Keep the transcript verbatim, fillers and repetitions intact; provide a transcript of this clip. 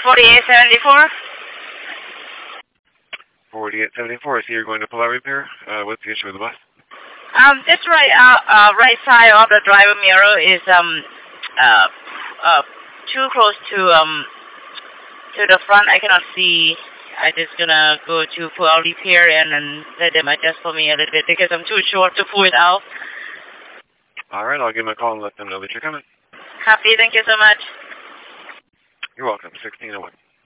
forty-eight seventy-four. forty-eight seventy-four. I see you're going to pull out repair. Uh, what's the issue with the bus? Um, this right, uh, uh, right side of the driver mirror is um, uh, uh, too close to um, to the front. I cannot see. I just gonna go to pull out repair and then let them adjust for me a little bit because I'm too short to pull it out. All right, I'll give them a call and let them know that you're coming. Happy, thank you so much. You're welcome. sixteen oh one.